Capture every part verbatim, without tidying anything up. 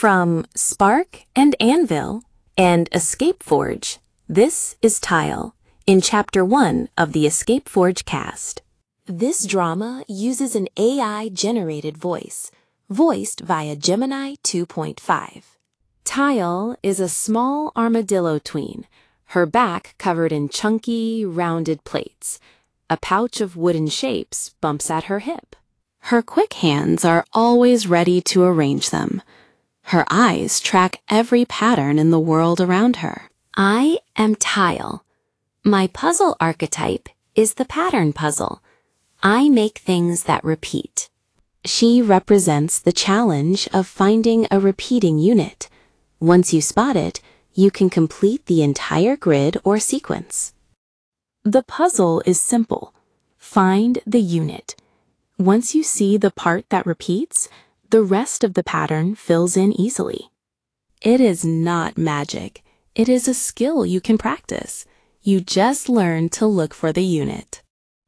From Spark and Anvil and Escape Forge, this is Tile, in Chapter one of the Escape Forge cast. This drama uses an A I-generated voice, voiced via Gemini two point five. Tile is a small armadillo tween, her back covered in chunky, rounded plates. A pouch of wooden shapes bumps at her hip. Her quick hands are always ready to arrange them. Her eyes track every pattern in the world around her. I am Tile. My puzzle archetype is the pattern puzzle. I make things that repeat. She represents the challenge of finding a repeating unit. Once you spot it, you can complete the entire grid or sequence. The puzzle is simple. Find the unit. Once you see the part that repeats, the rest of the pattern fills in easily. It is not magic. It is a skill you can practice. You just learn to look for the unit.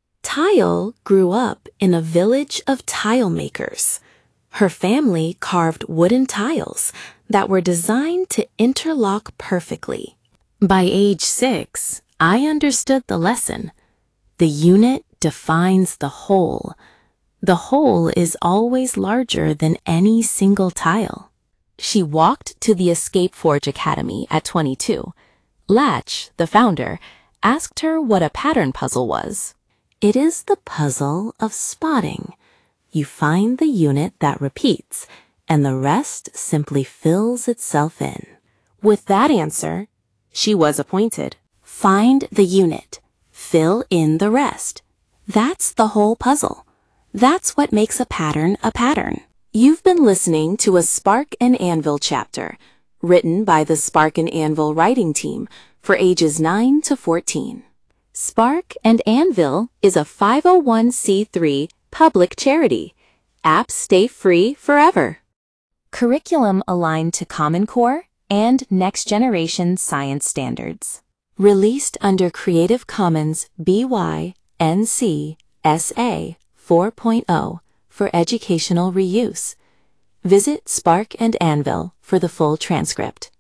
Tile grew up in a village of tile makers. Her family carved wooden tiles that were designed to interlock perfectly. By age six, I understood the lesson. The unit defines the whole. The whole is always larger than any single tile. She walked to the Escape Forge Academy at twenty-two. Latch, the founder, asked her what a pattern puzzle was. It is the puzzle of spotting. You find the unit that repeats, and the rest simply fills itself in. With that answer, she was appointed. Find the unit. Fill in the rest. That's the whole puzzle. That's what makes a pattern a pattern. You've been listening to a Spark and Anvil chapter, written by the Spark and Anvil writing team for ages nine to fourteen. Spark and Anvil is a five oh one c three public charity. Apps stay free forever. Curriculum aligned to Common Core and Next Generation Science Standards. Released under Creative Commons B Y N C S A four point oh for educational reuse. Visit Spark and Anvil for the full transcript.